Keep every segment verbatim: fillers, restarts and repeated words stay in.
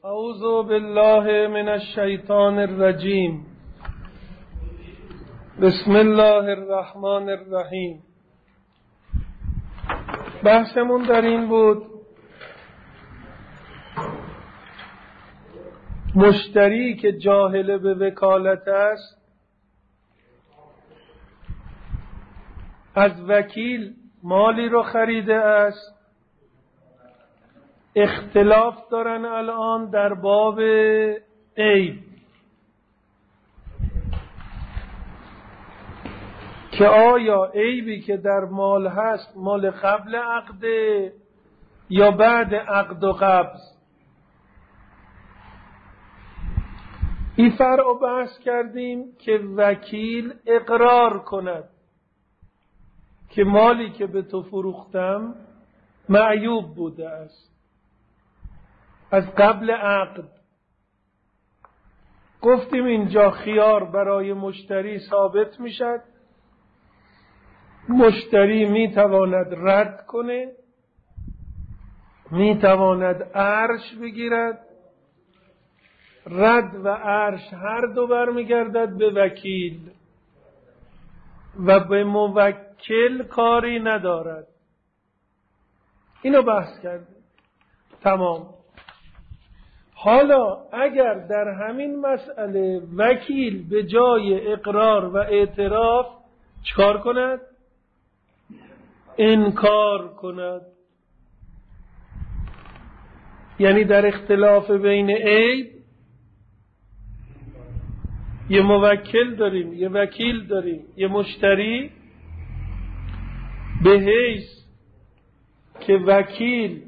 اعوذ بالله من الشیطان الرجیم. بسم الله الرحمن الرحیم. بحثمون در این بود مشتری که جاهل به وکالت است از وکیل مالی رو خریده است. اختلاف دارن الان در باب عیب که آیا عیبی که در مال هست مال قبل عقد یا بعد عقد و قبض. این فرع رو بحث کردیم که وکیل اقرار کند که مالی که به تو فروختم معیوب بوده است از قبل عقد. گفتیم اینجا خیار برای مشتری ثابت میشد. مشتری میتواند رد کنه، میتواند عرش بگیرد. رد و عرش هر دو برمیگردد به وکیل و به موکل کاری ندارد. اینو بحث کردیم. تمام. حالا اگر در همین مسئله وکیل به جای اقرار و اعتراف چکار کند؟ انکار کند. یعنی در اختلاف بین عیب یه موکل داریم، یه وکیل داریم، یه مشتری. به حیث که وکیل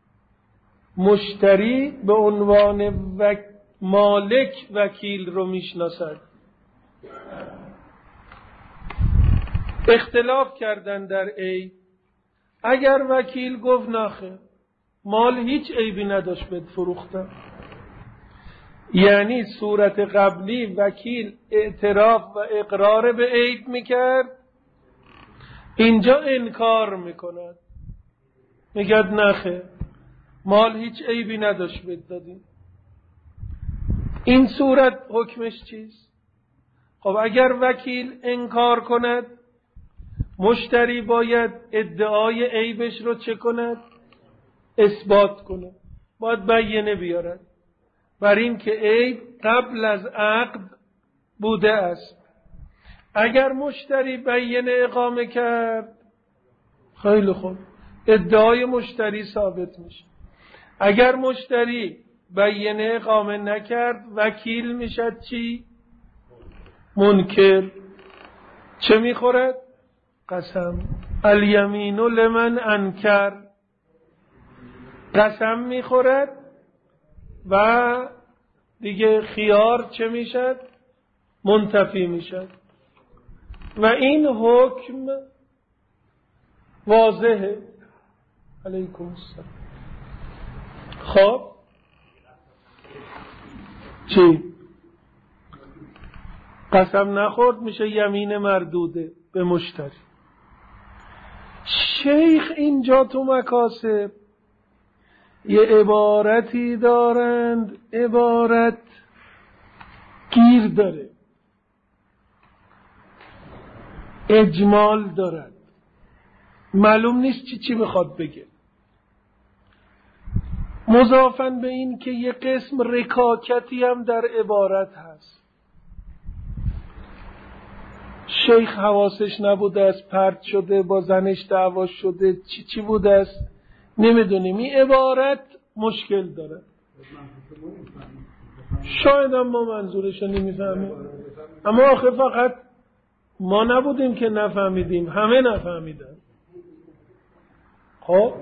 مشتری به عنوان وک... مالک وکیل رو میشناسد. اختلاف کردن در عیب. اگر وکیل گفت نخیر مال هیچ عیبی نداشت بهت فروختم، یعنی صورت قبلی وکیل اعتراف و اقرار به عیب میکرد، اینجا انکار میکند، میگد نخیر مال هیچ عیبی نداشت بهت دادیم. این صورت حکمش چیست؟ خب اگر وکیل انکار کند مشتری باید ادعای عیبش رو چه کند؟ اثبات کند. باید بیانیه بیارد بر این که عیب قبل از عقد بوده است. اگر مشتری بیانیه اقامه کرد خیلی خوب، ادعای مشتری ثابت میشه. اگر مشتری بیانیه اقامه نکرد وکیل میشد چی؟ منکر. چه میخورد؟ قسم. الیمین لمن انکر. قسم میخورد و دیگه خیار چه میشد؟ منتفی میشد. و این حکم واضحه. علیکم السلام. خب چی؟ قسم نخورد میشه یمین مردوده به مشتری. شیخ اینجا تو مکاسب یه عبارتی دارند، عبارت گیر داره، اجمال دارد، معلوم نیست چی چی بخواد بگه. مضافاً به این که یه قسم رکاکتی هم در عبارت هست. شیخ حواسش نبوده است، پرت شده، با زنش دعوا شده، چی چی بوده است نمیدونیم. این عبارت مشکل داره. شاید هم ما منظورش رو نمیفهمیم، اما آخه فقط ما نبودیم که نفهمیدیم، همه نفهمیدن. خب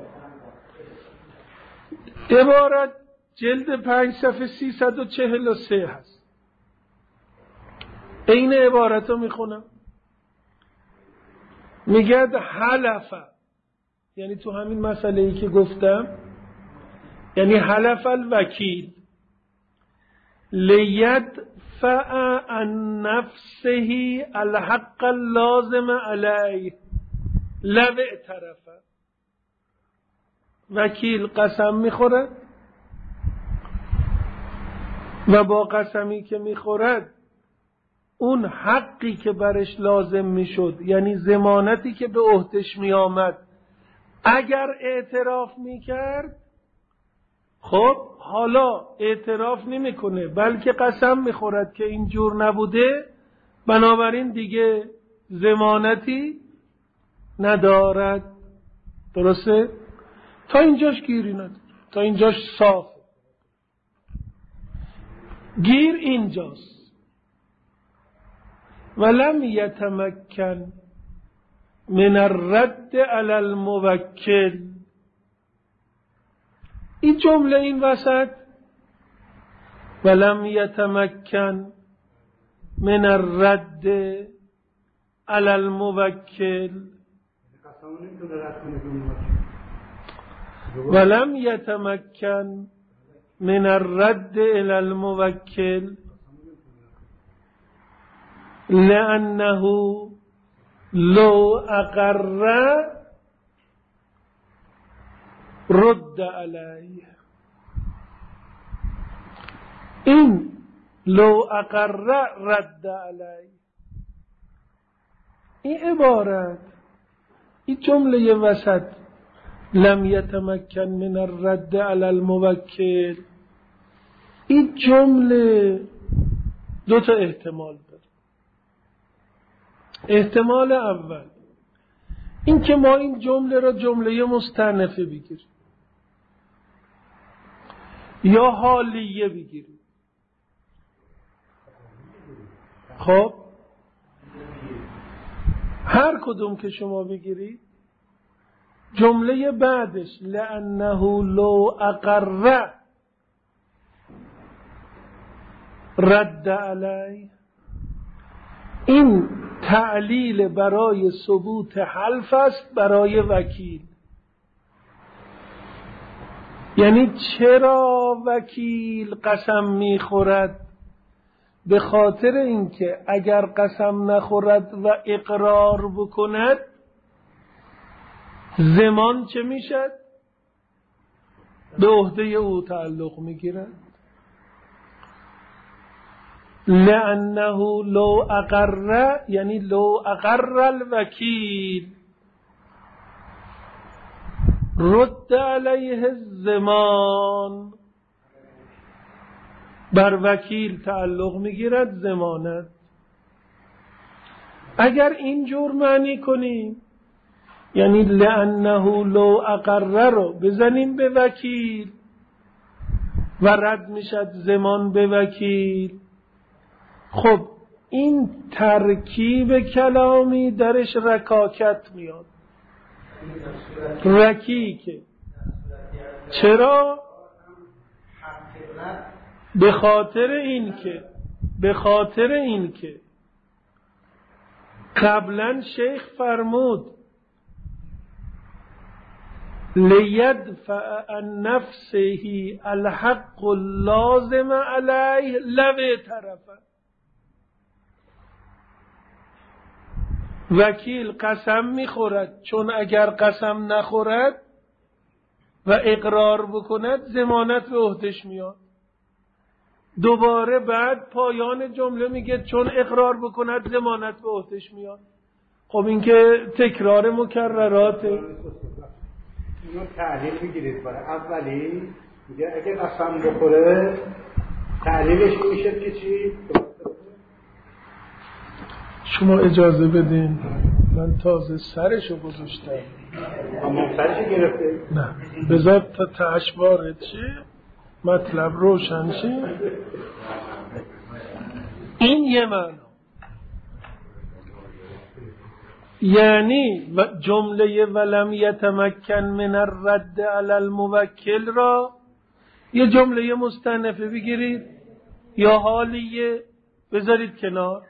عبارت جلد پنج صفحه سیصد و چهل و سه هست. این عبارت رو میخونم. میگد حلفه، یعنی تو همین مسئله ای که گفتم، یعنی حلف الوکیل لیدفع عن نفسه الحق اللازم علیه لو اعترف. وکیل قسم میخوره و با قسمی که میخورد اون حقی که برش لازم میشد، یعنی ضمانتی که به عهدش میآمد، اگر اعتراف میکرد، خب حالا اعتراف نمیکنه بلکه قسم میخورد که اینجور نبوده، بنابراین دیگه ضمانتی ندارد. درسته؟ تا اینجاش گیری نداره، تا اینجاش صاف. گیر اینجاست. ولم یتمکن من الرد علی الموکل. این جمله این وسط ولم یتمکن من الرد علی الموکل، ولم یتمکن من الرد علی الموکل لأنه لو اقر رد علیه. این لو اقر رد علیه، این عبارت، این جمله وسط لم یتمکن من الرد علی الموکل، این جمله دو تا احتمال داره. احتمال اول این که ما این جمله را جمله مستأنفه بگیریم یا حالیه بگیریم. خب هر کدوم که شما بگیرید، جمله بعدش لأنه لو اقر رد علی، این تعلیل برای ثبوت حلف است برای وکیل. یعنی چرا وکیل قسم میخورد؟ به خاطر اینکه اگر قسم نخورد و اقرار بکند، ضمان چه میشد؟ به عهده او تعلق میگیرد. لأنه لو اقر، یعنی لو اقر الوکیل رد علیه الضمان، بر وکیل تعلق میگیرد ضمانت. اگر اینجور معنی کنیم، یعنی لأنه لو اقر رو بزنیم به وکیل و رد میشد ضمان به وکیل، خب این ترکیب کلامی درش رکاکت میاد. رکیکه. چرا؟ به خاطر این که به خاطر این که قبلا شیخ فرمود لیدفع عن نفسه الحق اللازم علیه لو طرفه. وکیل قسم میخورد، چون اگر قسم نخورد و اقرار بکند ضمانت به عهدش میاد. دوباره بعد پایان جمله میگه چون اقرار بکند ضمانت به عهدش میاد. خب این که تکرار مکرراته. اینو تعلیل بگیرید. برای اولی میگه اگه قسم بخوره تعلیلش میشه که چی؟ شما اجازه بدین من تازه سرشو گذاشتم. اما سرشو گرفته؟ نه بذار تا تهش وارد شه، مطلب روشن شه. این یه معنی، یعنی جمله ولم یتمکن من الرد علی الموکل را یه جمله مستأنفه بگیرید یا حالیه بذارید کنار.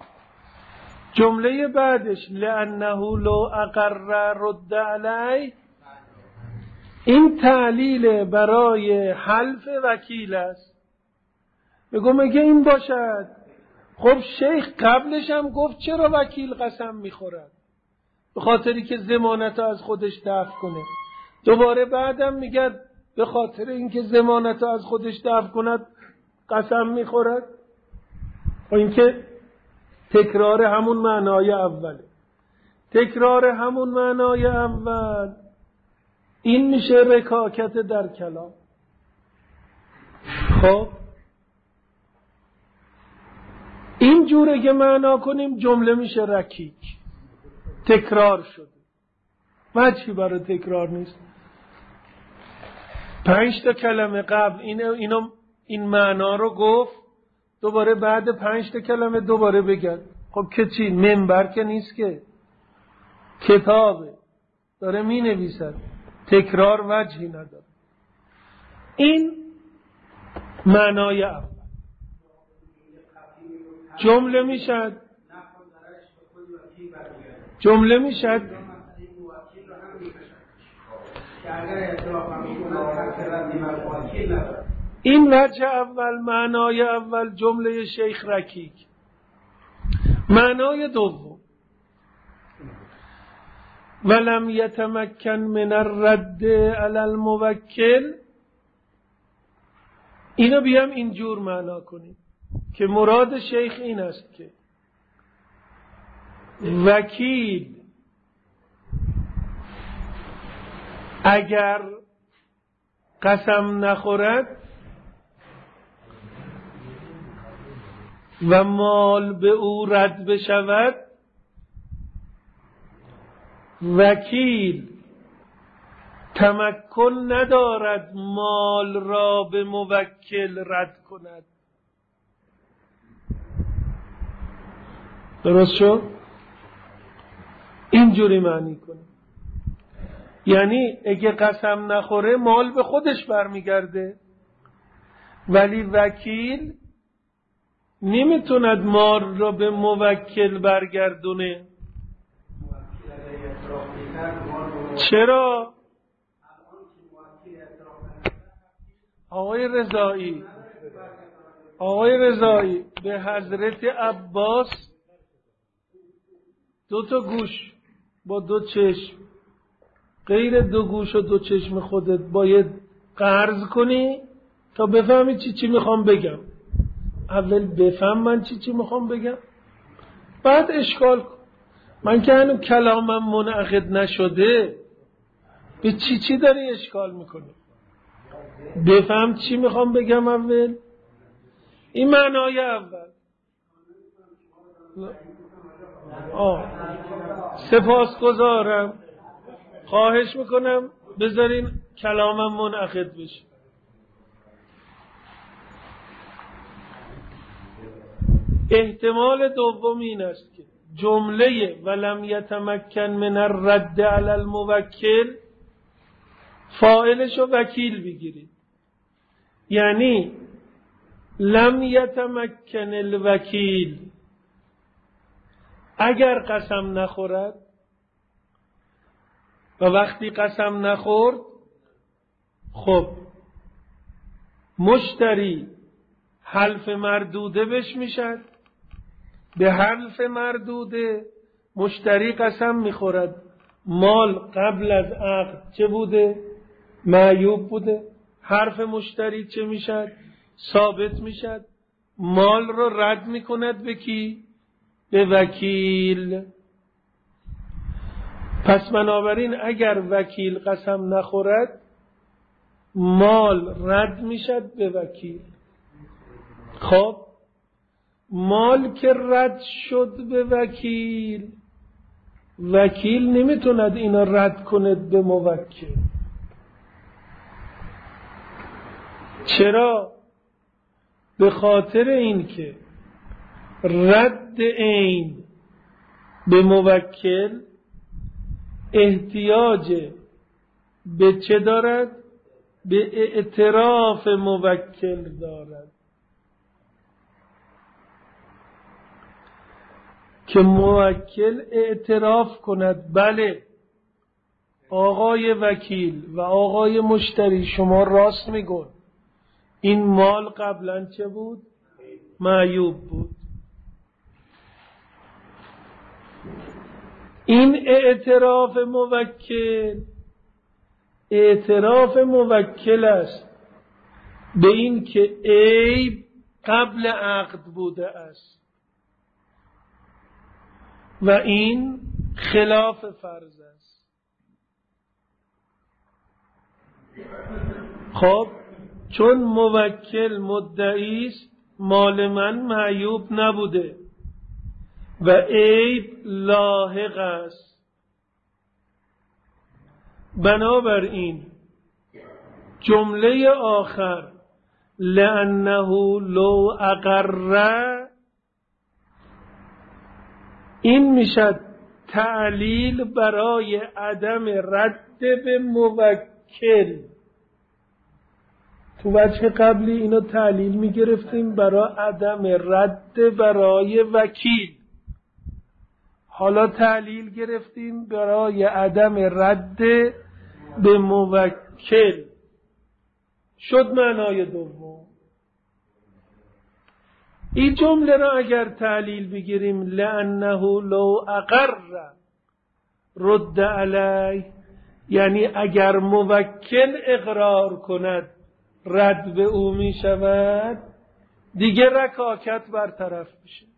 جمله بعدش لأنه لو اقر رد علی، این تعلیل برای حلف وکیل است. بگو مگه این باشد؟ خب شیخ قبلش هم گفت چرا وکیل قسم میخورد؟ به خاطری که ضمانت از خودش دفع کنه. دوباره بعدم میگه به خاطر اینکه ضمانت از خودش دفع کند قسم میخورد؟ و اینکه تکرار همون معنای اوله. تکرار همون معنای اول این میشه رکاکت در کلام. خب این جوره که معنا کنیم جمله میشه رکیک، تکرار شده، وجهی برای تکرار نیست. پنج تا کلمه قبل این اینو این معنا رو گفت، دوباره بعد پنج تا کلمه دوباره بگن. خب که چی؟ منبر که نیست که، کتابه، داره می نویسد، تکرار وجهی نداره. این معنای اول. جمله میشد جمله میشد این وجه اول، معنای اول جمله شیخ رکیک. معنای دوم ولم یتمکن من الرد علی الموکل، اینو بیام اینجور معنا کنیم که مراد شیخ این است که وکیل اگر قسم نخورد و مال به او رد بشود، وکیل تمکن ندارد مال را به موکل رد کند. درست شد؟ اینجوری معنی کنه. یعنی اگه قسم نخوره مال به خودش برمیگرده، ولی وکیل نمیتوند مال را به موکل برگردونه. چرا؟ آقای رضایی آقای رضایی به حضرت عباس دو تا گوش با دو چشم، غیر دو گوش و دو چشم خودت باید قرض کنی تا بفهمی چی چی میخوام بگم. اول بفهم من چی چی میخوام بگم، بعد اشکال کن. من که هنوز کلامم منعقد نشده، به چی چی داری اشکال میکنی؟ بفهم چی میخوام بگم اول. این معنای اول. آه سپاسگزارم، خواهش میکنم بذارین کلامم منعقد بشه. احتمال دوم این است که جمله ولم یتمکن من الرد علی الموکل فاعلش رو وکیل بگیرید. یعنی لم یتمکن الوکیل، اگر قسم نخورد و وقتی قسم نخورد، خب مشتری حلف مردوده بش میشد. به حلف مردوده مشتری قسم میخورد مال قبل از عقد چه بوده؟ معیوب بوده. حرف مشتری چه میشد؟ ثابت میشد. مال رو رد میکند به کی؟ به وکیل. پس بنابراین اگر وکیل قسم نخورد مال رد میشد به وکیل. خب مال که رد شد به وکیل، وکیل نمیتوند اینا رد کند به موکل. چرا؟ به خاطر این که رد عین به موکل احتیاج به چه دارد؟ به اعتراف موکل دارد، که موکل اعتراف کند بله آقای وکیل و آقای مشتری شما راست میگن، این مال قبلا چه بود؟ معیوب بود. این اعتراف موکل اعتراف موکل است به این که عیب قبل عقد بوده است و این خلاف فرض است. خب چون موکل مدعی است مال من معیوب نبوده و عیب لاحق است، بنابراین جمله آخر لأنه لو اقر این میشد تعلیل برای عدم رد به موکل. تو وجه قبلی اینو تعلیل میگرفتیم برای عدم رد برای وکیل، حالا تعلیل گرفتیم برای عدم رد به موکل. شد معنای دوم. این جمله را اگر تعلیل بگیریم لأنه لو اقر رد علی، یعنی اگر موکل اقرار کند رد به او می شود، دیگه رکاکت برطرف میشه،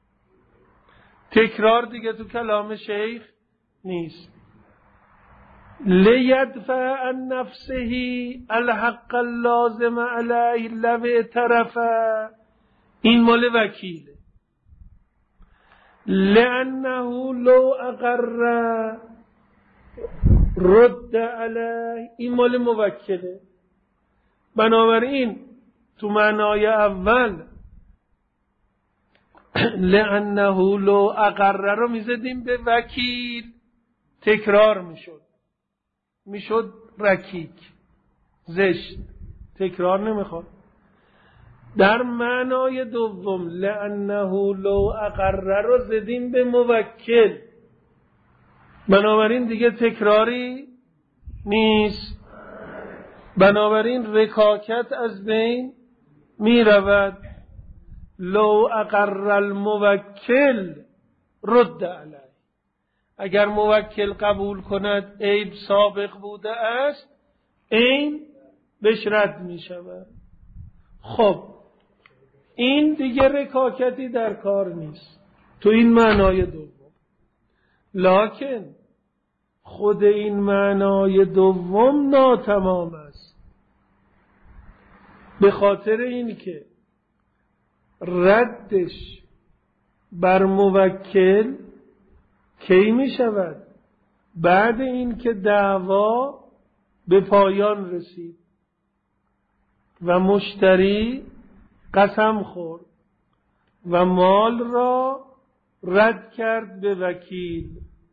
تکرار دیگه تو کلام شیخ نیست. لیدفع عن نفسه الحق اللازم علیه لو اعترف، این مال وکیله. لأنه لو اقر رد علیه، این مال موکله. بنابراین تو معنای اول لأنه لو اقر رو میزدیم به وکیل، تکرار میشد، میشد رکیک، زشت، تکرار نمیخواد. در معنای دوم لأنه لو اقر رو زدیم به موکل، بنابراین دیگه تکراری نیست، بنابراین رکاکت از بین می رود. لو اقر الموکل رد علیه، اگر موکل قبول کند عیب سابق بوده است، این بهش رد می شود. خب این دیگه رکاکتی در کار نیست تو این معنای دوم. لکن خود این معنای دوم ناتمام است، به خاطر این که ردش بر موکل کی می شود؟ بعد این که دعوا به پایان رسید و مشتری قسم خورد و مال را رد کرد به وکیل.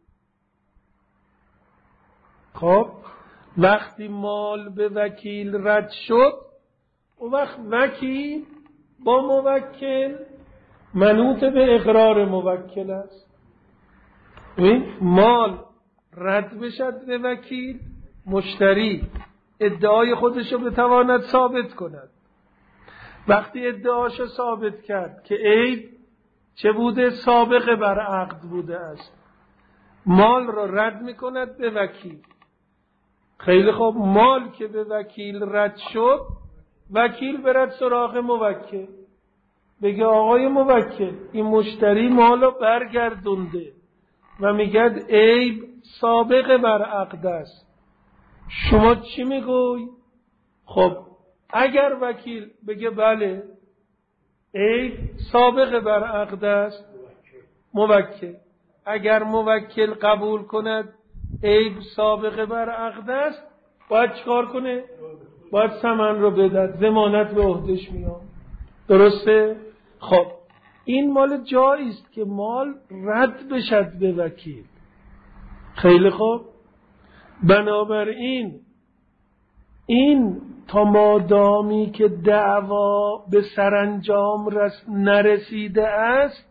خب وقتی مال به وکیل رد شد، اون وقت وکیل با موکل منوط به اقرار موکل است. این مال رد بشد به وکیل، مشتری ادعای خودش رو بتواند ثابت کند. وقتی ادعاشو ثابت کرد که عیب چه بوده؟ سابقه بر عقد بوده است، مال را رد میکند به وکیل. خیلی خوب، مال که به وکیل رد شد، وکیل برد سراغ موکل بگه آقای موکل این مشتری مالو برگردونده و میگه عیب سابقه بر عقد است، شما چی میگوی؟ خب اگر وکیل بگه بله عیب سابقه بر عقد است، موکل اگر موکل قبول کند عیب سابقه بر عقد است، باید چکار کنه؟ باید ثمن رو بدهد، ضمانت به عهدهش میاد. درسته؟ خب این مال جایی است که مال رد بشد به وکیل. خیلی خوب، بنابراین این تا مادامی که دعوا به سرانجام رس نرسیده است،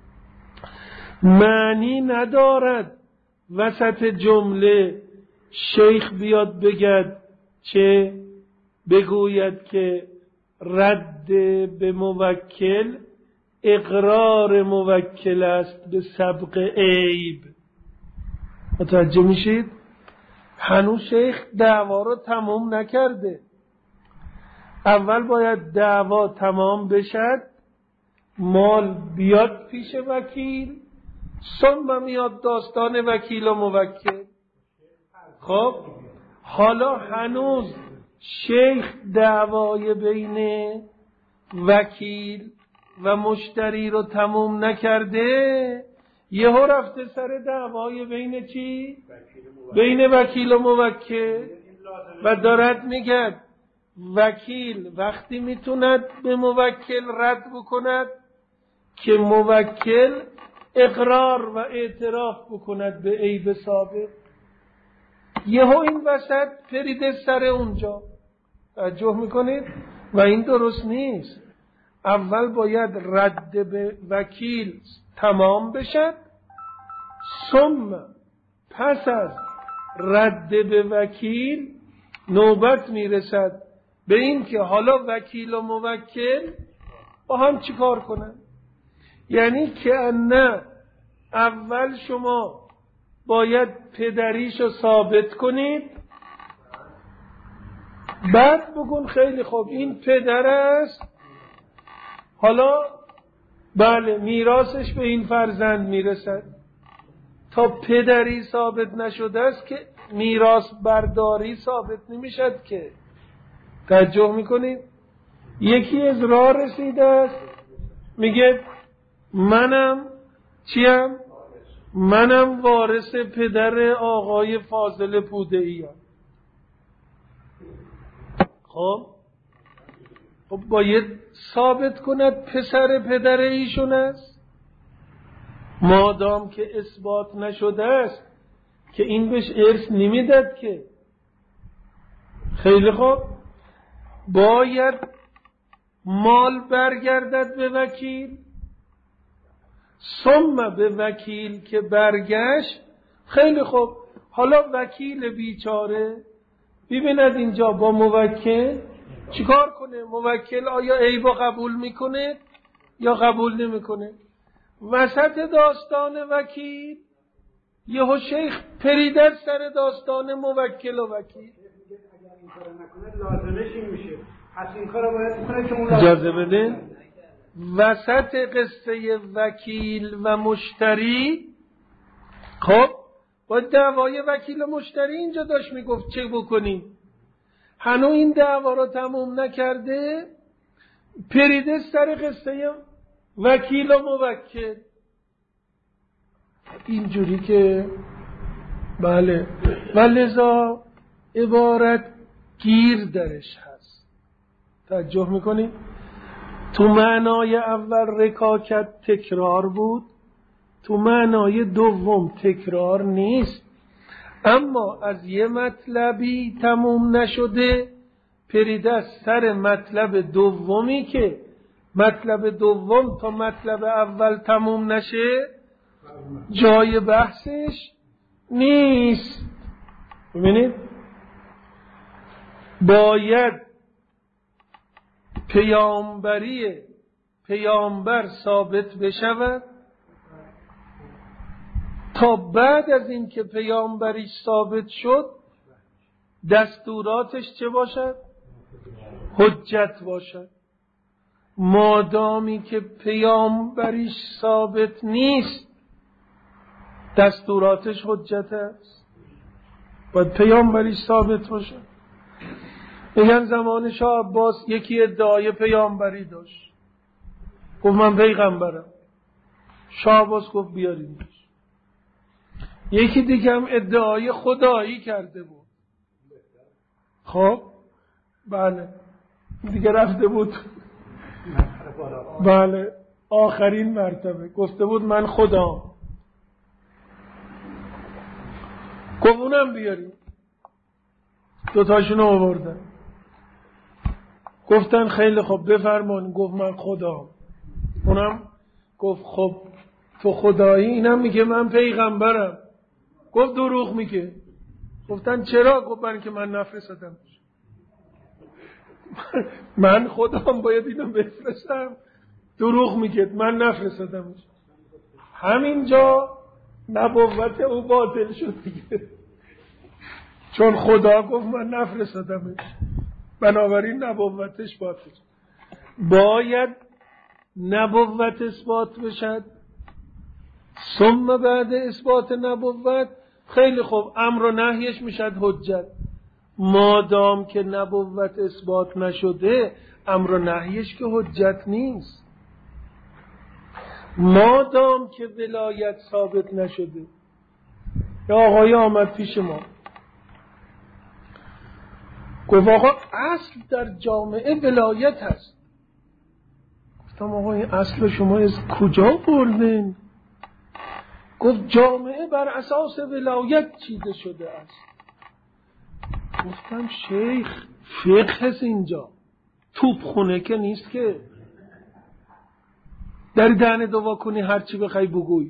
معنی ندارد وسط جمله شیخ بیاد بگد چه بگوید که رد به موکل اقرار موکل است به سبق عیب. متوجه میشید؟ هنوز شیخ دعوا رو تمام نکرده. اول باید دعوا تمام بشد، مال بیاد پیش وکیل، ثم میاد داستان وکیل و موکل. خب حالا هنوز شیخ دعوای بین وکیل و مشتری رو تموم نکرده، یهو رفته سر دعوای بین چی؟ بین وکیل و موکل و دارد میگه وکیل وقتی میتوند به موکل رد بکند که موکل اقرار و اعتراف بکند به عیب سابق. یهو این وسط پریده سر اونجا. توجه میکنید؟ و این درست نیست. اول باید رد به وکیل تمام بشد، ثم پس از رد به وکیل نوبت میرسد به این که حالا وکیل و موکل با هم چیکار کنن. یعنی که نه اول شما باید پدریشو ثابت کنید، بعد بگون خیلی خوب این پدر است، حالا بله میراثش به این فرزند میرسد. تا پدری ثابت نشده است که میراث برداری ثابت نمیشد که. توجه میکنید؟ یکی از راه رسیده است میگه منم چیم؟ منم وارث پدر آقای فاضل پوده‌ای ام. خب خب باید ثابت کند پسر پدر ایشون است. مادام که اثبات نشده است که این بهش ارث نمیداد که. خیلی خوب، باید مال برگردد به وکیل، ثم به وکیل که برگشت. خیلی خوب، حالا وکیل بیچاره ببیند اینجا با موکل چیکار کنه. موکل آیا عیبو قبول میکنه یا قبول نمیکنه؟ وسط داستان وکیل یهو شیخ پریده سر داستان موکل و وکیل. اگر این کارو نکنه لازمش این میشه، پس این کارو باید بکنه که اون اجازه بده. وسط قصه وکیل و مشتری، خب با دعوای وکیل و مشتری اینجا داشت میگفت چه بکنیم. هنوز این دعوا رو تموم نکرده، پریده سر قصه وکیل و موکل. اینجوری که بله، و لذا عبارت گیر درش هست. توجه میکنی؟ تو معنای اول رکاکت تکرار بود، تو معنای دوم تکرار نیست. اما از یه مطلبی تموم نشده پریده سر مطلب دومی که مطلب دوم تا مطلب اول تموم نشه جای بحثش نیست. ببینید، باید پیامبری پیامبر ثابت بشود تا بعد از این که پیامبریش ثابت شد دستوراتش چه باشد؟ حجت باشد. مادامی که پیامبریش ثابت نیست دستوراتش حجت است، باید پیامبریش ثابت باشد. میگن زمان شاه عباس یکی ادعای پیامبری داشت، گفت من پیغمبرم. شاه عباس گفت بیاریدش. یکی دیگه هم ادعای خدایی کرده بود. خب بله، دیگه رفته بود بله آخرین مرتبه گفته بود من خدام. گفت اونم بیاریم. دوتاشون رو آوردن، گفتن خیلی خب بفرمایید. گفت من خدام. اونم گفت خب تو خدایی؟ اینم میگه من پیغمبرم. گفت دروغ میگه. گفتن چرا؟ گفت برای که من نفرستادم. من خودم باید اینو بفرستم؟ دروغ میگه من نفرستادم. همینجا نبوت او باطل شد دیگه، چون خدا گفت من نفرستادمش. بنابراین نبوتش باطل. باید نبوت اثبات بشد، ثم بعد اثبات نبوت خیلی خوب امر و نهیش میشد حجت. مادام که نبوت اثبات نشده امر و نهیش که حجت نیست. مادام که ولایت ثابت نشده. یا آقای آمد پیش ما گفت آقا اصل در جامعه ولایت هست. گفتم آقا این اصل شما از کجا بردین؟ گفت جامعه بر اساس ولایت چیده شده است. گفتم شیخ فقه هست اینجا، توپ خونه که نیست که در دهن دوا کنی هرچی بخوای بگوی.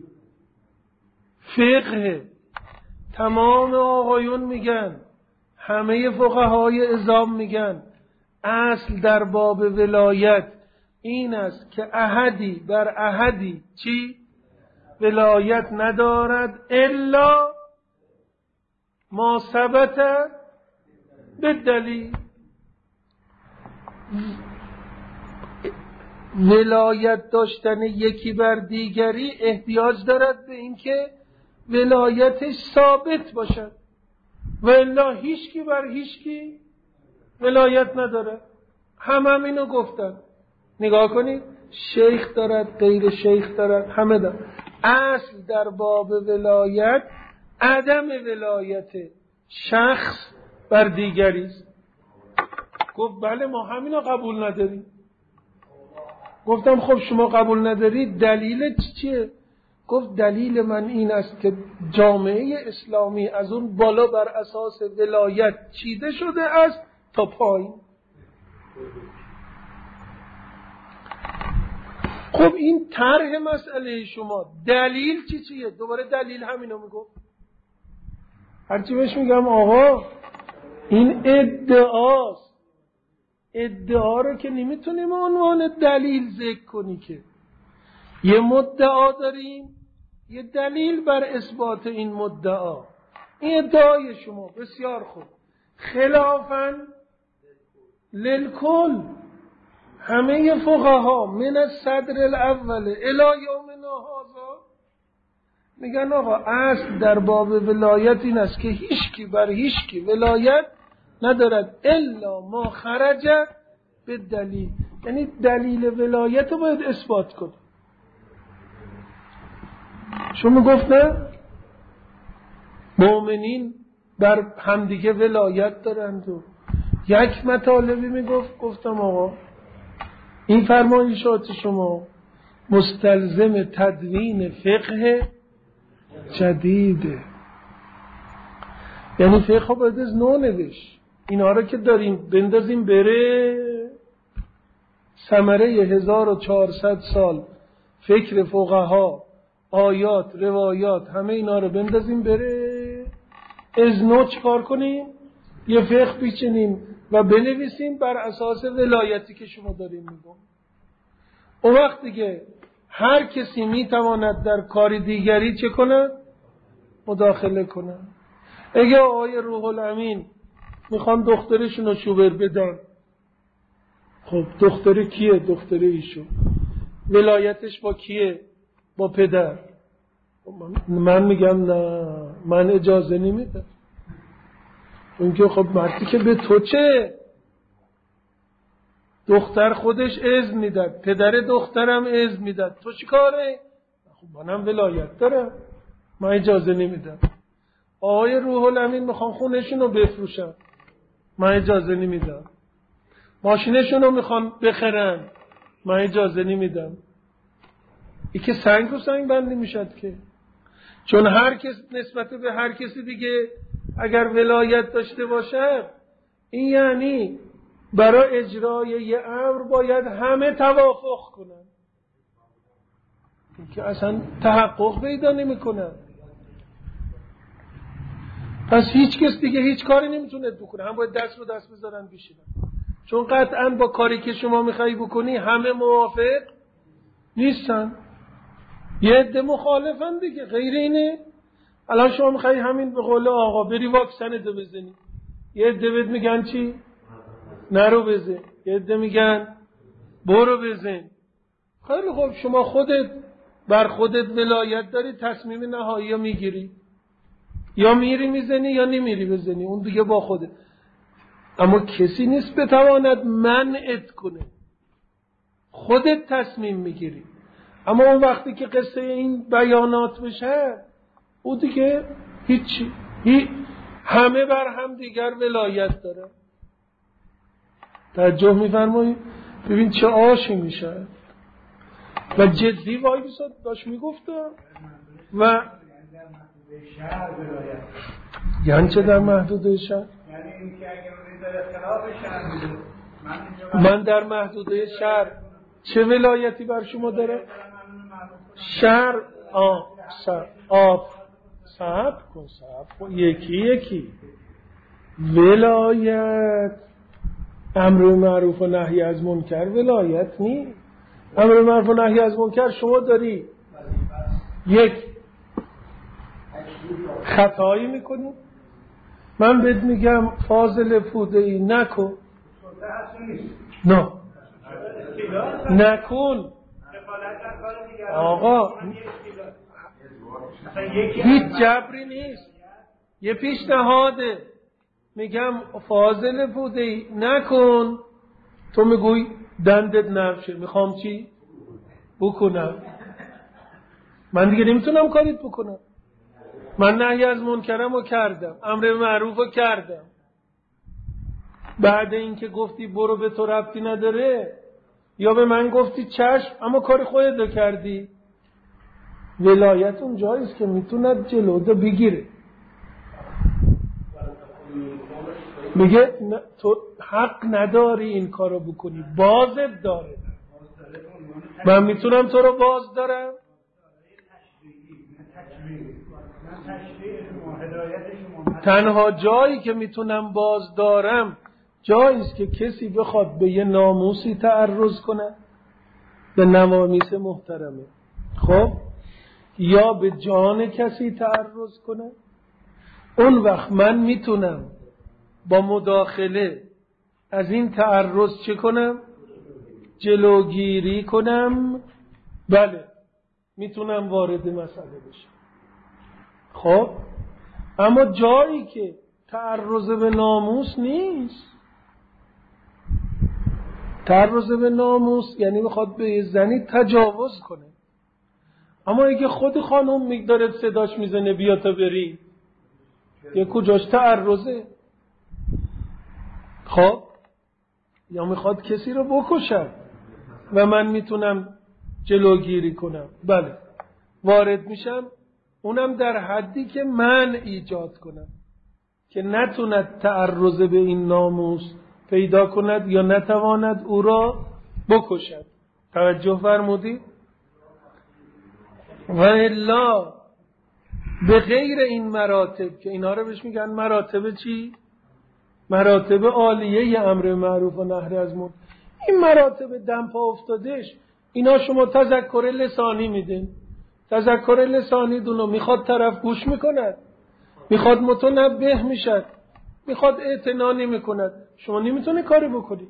فقه. تمام آقایون میگن، همه فقهای عظام میگن اصل در باب ولایت این است که احدی بر احدی چی؟ ولایت ندارد الا ما ثبت به دلیل. ولایت داشتن یکی بر دیگری احتیاج دارد به اینکه ولایتش ثابت باشد و الا هیچکی بر هیچکی ولایت نداره. همه هم اینو گفتن. نگاه کنید، شیخ دارد، غیر شیخ دارد، همه دارد. اصل در باب ولایت عدم ولایت شخص بر دیگری است. گفت بله ما همینو قبول نداریم. گفتم خب شما قبول ندارید دلیل چیه؟ گفت دلیل من این است که جامعه اسلامی از اون بالا بر اساس ولایت چیده شده است تا پایین. خب این طرح مسئله شما دلیل چی چیه؟ دوباره دلیل همینو میگفت. هرچی بهش میگم آقا این ادعاست، ادعا رو که نمیتونیم عنوان دلیل ذکر کنی که. یه مدعا داریم، یه دلیل بر اثبات این مدعا. این ادعای شما بسیار خوب. خلافاً للکل همه فقها من الصدر الاول الی یومنا هذا میگن آقا اصل در باب ولایت این است که هیچکی بر هیچکی ولایت ندارد الا ما خرج به دلیل. یعنی دلیل ولایت رو باید اثبات کنه. شما گفت نه مؤمنین بر همدیگه ولایت دارند و یک مطالبی میگفت. گفتم آقا این فرمایشات شما مستلزم تدوین فقه جدیده. یعنی فقه باید از نو نوشت. اینا رو که داریم بندازیم بره ثمره هزار و چهارصد سال فکر فقها، آیات، روایات، همه اینا رو بندازیم بره، از نو چکار کنیم؟ یه فقه بیچنیم و بنویسیم بر اساس ولایتی که شما داریم میگم. اون وقت دیگه هر کسی میتواند در کار دیگری چه کنه؟ مداخله کنه. اگه آقای روح الامین میخوان دخترشون رو شوبر بدن، خب دختر کیه؟ دختر ایشون. ولایتش با کیه؟ با پدر. من میگم نه، من اجازه نمیدم. اون که خب مردی که به تو چه؟ دختر خودش اذن میداد، پدر دخترم اذن میداد، تو چی کاره؟ خب منم ولایت دارم، من اجازه نمیدم. آقای روح الامین میخوان خونشون رو بفروشن، من اجازه نمیدم. ماشینشون رو میخوان بخرن، من اجازه نمیدم. ای که سنگ رو سنگ بند نمیشد که. چون هر کس نسبت به هر کسی دیگه اگر ولایت داشته باشه، این یعنی برای اجرای یه امر باید همه توافق کنن، این که اصلا تحقق پیدا نمی کنن. پس هیچ کس دیگه هیچ کاری نمیتونه بکنه، هم باید دست رو دست بذارن بشینن. چون قطعا با کاری که شما میخوایی بکنی همه موافق نیستن، یه عده مخالفن دیگه. غیر اینه الان شما میخوایی همین به قول آقا بری واکسن ده بزنی، یه عده بهت میگن چی؟ نرو بزن، یه عده میگن برو بزن. خیلی خوب، شما خودت بر خودت ولایت داری، تصمیم نهایی رو میگیری، یا میری میزنی یا نمیری بزنی، اون دیگه با خودت. اما کسی نیست بتواند منعت کنه، خودت تصمیم میگیری. اما اون وقتی که قصه این بیانات بشه، او دیگه هیچی، هی همه بر هم دیگر ولایت داره. توجه میفرمایید؟ ببین چه آشی میشه. و جدی وای بساد داشت میگفتم. و یعنی چه در محدوده شهر؟ یعنی این که اگر در اختلاف شهر من در محدوده شهر چه ولایتی بر شما داره؟ شهر آه شهر آف صحب کن صحب کن یکی یکی. ولایت امر معروف و نهی از منکر ولایت نیست. امر معروف و نهی از منکر شما داری یک خطایی میکنی، من بهت میگم فاضل پوده ای نکن، نه نکن آقا، هیچ جبری نیست، یه پیشنهاده، میگم فاضل پوده ای نکن، تو میگوی دندت نرم شه، میخوام چی بکنم؟ من دیگه نمیتونم کاریت بکنم. من نهی از منکرم رو کردم، امر معروف رو کردم، بعد اینکه گفتی برو به تو ربطی نداره، یا به من گفتی چشم اما کار خودت رو کردی، ولایت اون جاییست که میتوند جلو ده بگیره. میگه تو حق نداری این کارو بکنی، بازت داره. من میتونم تو رو باز دارم؟ تنها جایی که میتونم باز دارم جاییست که کسی بخواد به یه ناموسی تعرض کنه، به نوامیس محترمه، خب، یا به جان کسی تعرض کنه، اون وقت من میتونم با مداخله از این تعرض چه کنم؟ جلوگیری کنم. بله، میتونم وارد مسئله بشم. خب، اما جایی که تعرض به ناموس نیست، تعرض به ناموس یعنی میخواد به زنی تجاوز کنه، اما اگه خود خانم میگداره صداش میزنه بیا تا بری، یه کجاش تعرضه؟ خب، یا میخواد کسی رو بکشد و من میتونم جلوگیری کنم، بله وارد میشم، اونم در حدی که من ایجاد کنم که نتوند تعرض به این ناموس پیدا کند یا نتواند او را بکشد. توجه فرمودید؟ و الا به غیر این مراتب که اینا رو بهش میگن مراتب چی؟ مراتب عالیه امر معروف و نهی از منکر. این مراتب دمپا افتادش، اینا شما تذکر لسانی میدین، تذکر لسانی دونو میخواد طرف گوش میکند، میخواد متنبه میشد، میخواد اعتنا نمیکند، شما نمیتونه کاری بکنی،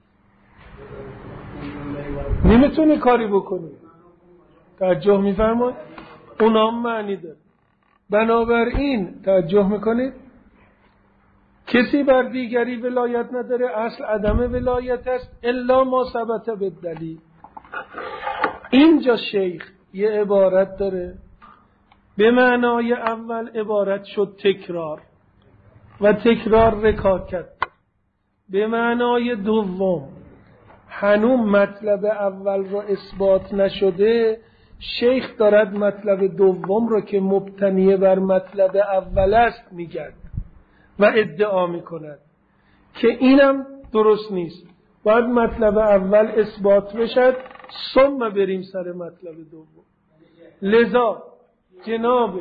نمیتونه کاری بکنی. توجه میفرمایید؟ اونام معنی داره. بنابراین توجه میکنید، کسی بر دیگری ولایت نداره، اصل عدم ولایت است الا ما ثبت بالدلیل. اینجا شیخ یه عبارت داره، به معنای اول عبارت شد تکرار و تکرار رکاکت، به معنای دوم هنوز مطلب اول را اثبات نشده، شیخ دارد مطلب دوم را که مبتنی بر مطلب اول است میگه و ادعا میکند که اینم درست نیست، باید مطلب اول اثبات بشد ثم بریم سر مطلب دوم. لذا جناب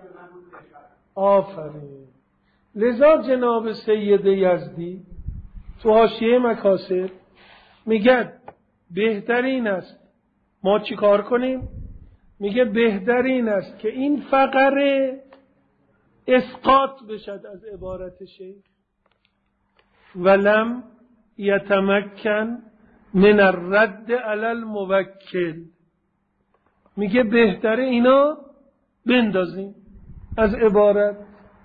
آفرین لذا جناب سید یزدی تو حاشیه مکاسب میگه بهترین است ما چی کار کنیم؟ میگه بهترین است که این فقره اسقاط بشد از عبارت شیخ ولم یتمکن من الرد علی الموکل. میگه بهتره اینا بندازیم از عبارت.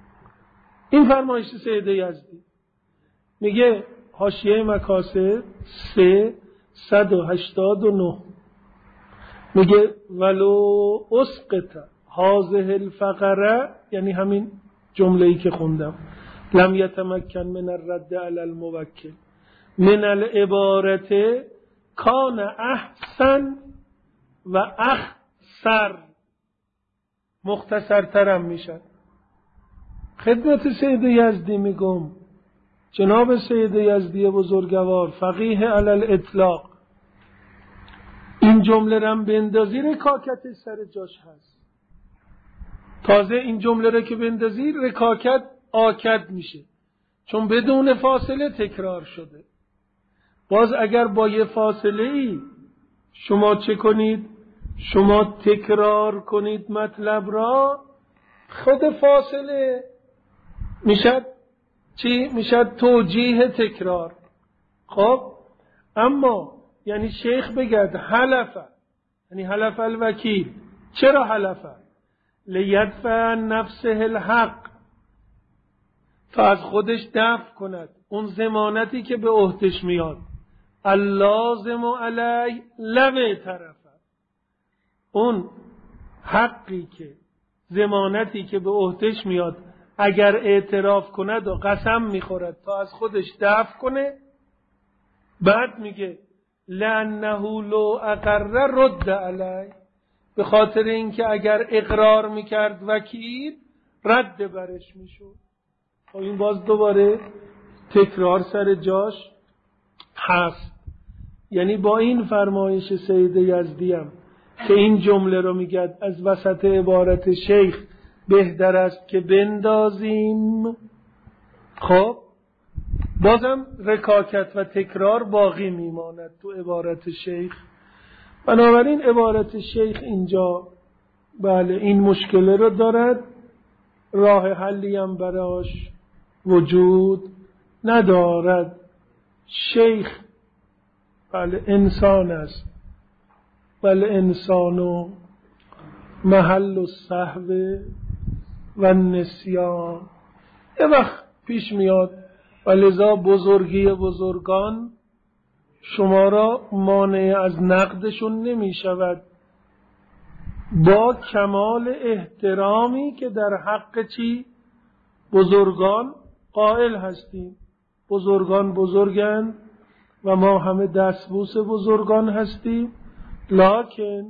این فرمایش سید یزدی. میگه حاشیه مکاسب سه صد و هشتاد و نه میگه ولو اسقط هذه الفقره، یعنی همین جمله‌ای که خوندم، لم یتمکن من الرد علی الموکل من العبارت کان احسن و اخسر، مختصرترم میشن. خدمت سید یزدی میگم، جناب سید یزدی بزرگوار فقیه علی الاطلاق، این جمله رم بندازی رکاکتش سر جاش هست. تازه این جمله را که بندازی رکاکت آکد میشه، چون بدون فاصله تکرار شده. باز اگر با یه فاصله ای شما چه کنید؟ شما تکرار کنید مطلب را، خود فاصله میشد چی؟ میشد توجیه تکرار. خب اما یعنی شیخ بگرد حلفه، یعنی حلف الوکیل. چرا حلفه؟ لیدفع نفسه الحق، تا از خودش دفع کند اون ضمانتی که به عهدش میاد. اللازم علی لو طرفه، اون حقی که ضمانتی که به عهدش میاد اگر اعتراف کند و قسم میخورد تا از خودش دفع کنه. بعد میگه لانه لو اقر رد علی، به خاطر اینکه اگر اقرار میکرد وکیل رد برش میشد. خب این باز دوباره تکرار سر جاش هست. یعنی با این فرمایش سید یزدی هم که این جمله رو میگه از وسط عبارت شیخ بهتر است که بندازیم، خب بازم رکاکت و تکرار باقی میماند تو عبارت شیخ. بنابراین عبارت شیخ اینجا بله این مشکل رو دارد، راه حلی هم براش وجود ندارد. شیخ بله انسان است، بله انسانو محل السهو و نسیان یه وقت پیش میاد و لذا بزرگی بزرگان شما را مانع از نقدشون نمی شود، با کمال احترامی که در حق چی؟ بزرگان قائل هستیم. بزرگان بزرگن و ما همه دستبوس بزرگان هستیم، لکن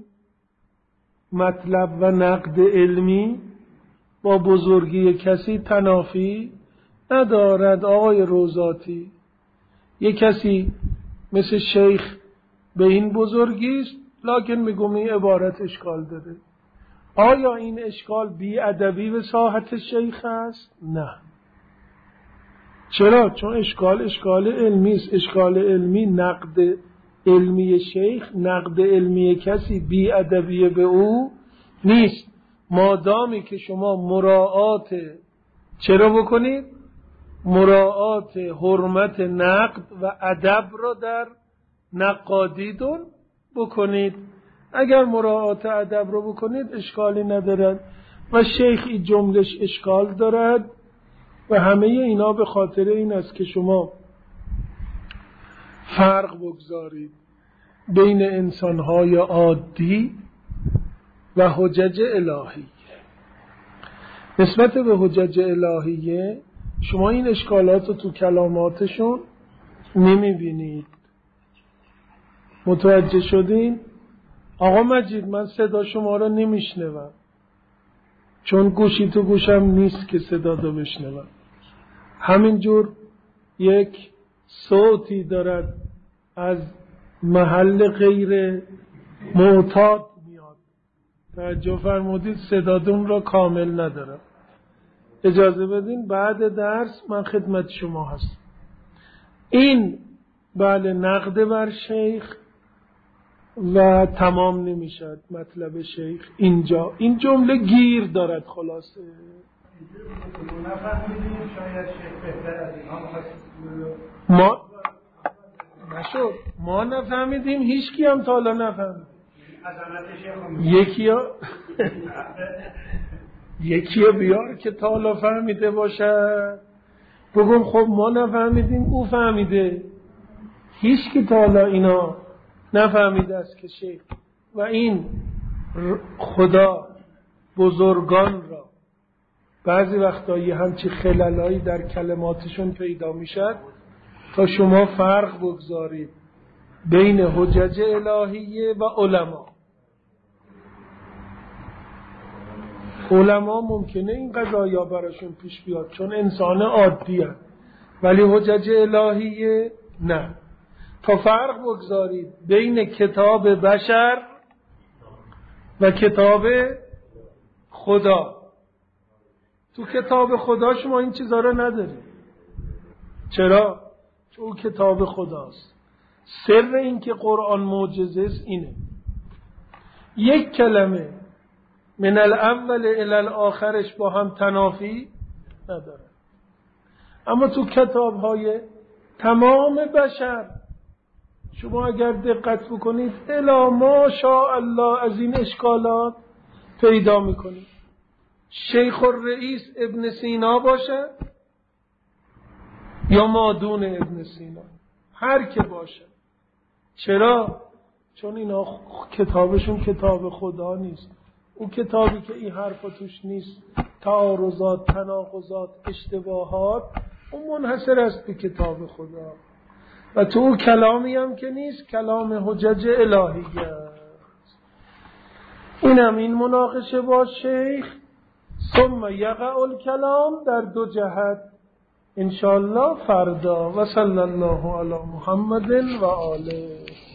مطلب و نقد علمی با بزرگی کسی تنافی ندارد. آقای روزاتی، یک کسی مثل شیخ به این بزرگی است، لکن میگم این عبارت اشکال داره. آیا این اشکال بی ادبی به ساحت شیخ است؟ نه. چرا؟ چون اشکال اشکال علمی است. اشکال علمی نقد علمی شیخ، نقد علمی کسی بی ادبی به او نیست، مادامی که شما مراعات چرا بکنید؟ مراعات حرمت نقد و ادب را در نقادیدون بکنید. اگر مراعات ادب را بکنید اشکالی ندارد و شیخ این جملش اشکال دارد و همه اینا به خاطر این است که شما فرق بگذارید بین انسانهای عادی و حجج الهیه. نسبت به حجج الهیه شما این اشکالات رو تو کلاماتشون نمی بینید. متوجه شدین؟ آقا مجید من صدا شما رو نمیشنوم، چون گوشی تو گوشم نیست که صدا رو بشنوم. همینجور یک صوتی دارد از محل غیر معتاد میاد. توجه فرمودید؟ صدادون را کامل ندارم. اجازه بدین بعد درس من خدمت شما هست. این بله نقد بر شیخ و تمام نمیشد مطلب شیخ اینجا. این جمله گیر دارد. خلاصه نفهمیدیم شاید شیخ بهتر از اینها ما نشد. ما نفهمیدیم، هیچ کی هم تا حالا نفهمید. یکی ها یکی ها بیار که تا حالا فهمیده باشه، بگم خب ما نفهمیدیم او فهمیده. هیچ کی تا حالا اینا نفهمیده است که شیخ و این خدا بزرگان را بعضی وقتا یه همچی خللایی در کلماتشون پیدا میشد تا شما فرق بگذارید بین حجج الهیه و علما. علما ممکنه این قضایا براشون پیش بیاد چون انسان عادی هست، ولی حجج الهیه نه. تا فرق بگذارید بین کتاب بشر و کتاب خدا. تو کتاب خدا شما این چیزا رو ندارید. چرا؟ چون او کتاب خداست. سر این که قرآن معجزه است اینه، یک کلمه من الاول الی الاخرش با هم تنافی نداره. اما تو کتاب های تمام بشر شما اگر دقت بکنید الا ما شاء الله از این اشکالات پیدا میکنید. شیخ الرئیس ابن سینا باشه یا مادون ابن سینا، هر که باشه. چرا؟ چون اینا کتابشون کتاب خدا نیست. اون کتابی که این حرفا توش نیست، تعارضات، تناقضات، اشتباهات، اون منحصر است به کتاب خدا. و تو اون کلامی هم که نیست، کلام حجج الهیه است. اینم این مناقشه با شیخ. ثم یقع الکلام در دو جهت انشاءالله فردا. و صلی الله علی محمد و آله.